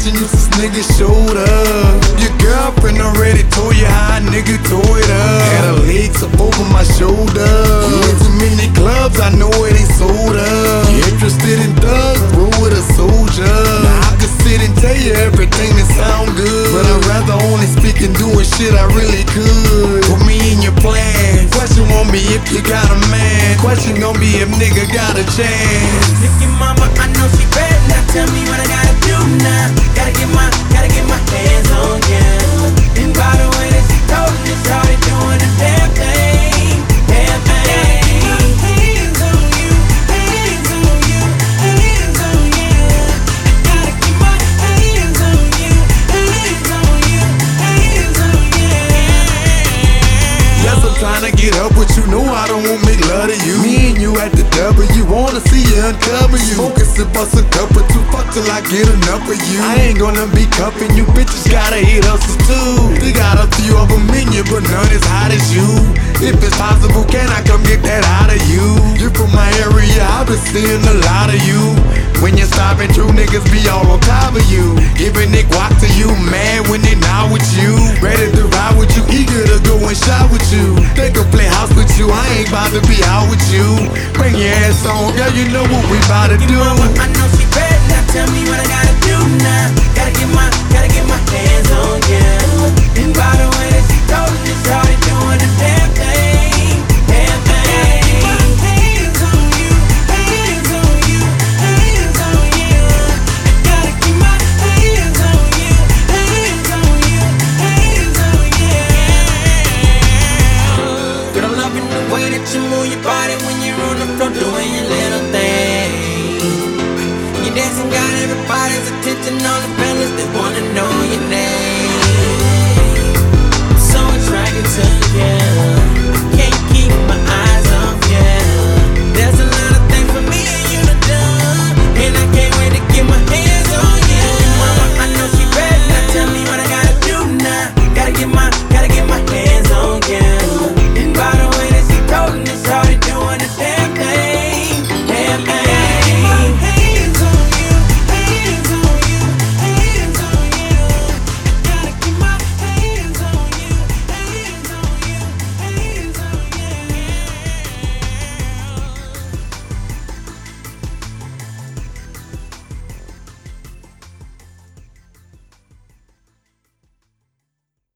watching you since niggas showed up. Your girlfriend already told you how a nigga tore it up. Had her legs up over my shoulder. You hit too many clubs, I know it ain't sold up. You interested in thugs, roll with a soldier. Now I could sit and tell you everything that sound good, but I'd rather only speak and doing shit I really could. Put me in your plans. Question won't be if you got a man. Question gon' be if nigga got a chance. Look your mama, I know she bad. Now tell me what I gotta do now. Gotta get my hands on ya. And by the way that she told me, it's already doing the damn thing. Damn thing. Hands on you, hands on you, hands on you. Gotta keep my hands on you, hands on you, hands on you. Yes, I'm tryna get up with you. No, I don't want make love to you. Me and you at the W, wanna see you uncover you. Focus and bust a cup or two, fuck till I get enough of you. I ain't gonna be cuffing you, bitches gotta hit hustles too. They got a few of them in you, but none as hot as you. If it's possible, can I come get that out of you? You from my area, I've been seeing a lot of you. When you're stopping, true niggas be all on top of you. Giving it guac to you, mad when they not with you. Ready to ride with you, eager to go and shop with you. They can play house with you, I ain't about to be out with you. Bring your ass on, girl, you know what we about to do. Mama, I know she bad. Now tell me what I gotta do now. Gotta get my hands on ya. And by the way that she told me, it's already doing the damn thing. Damn thing. Hands on you, hands on you, hands on you. Gotta keep my hands on you, hands on you, hands on you. Girl, I'm loving the way that you move your body when you're on the floor doing your little thing. You dancing, got everybody's attention on the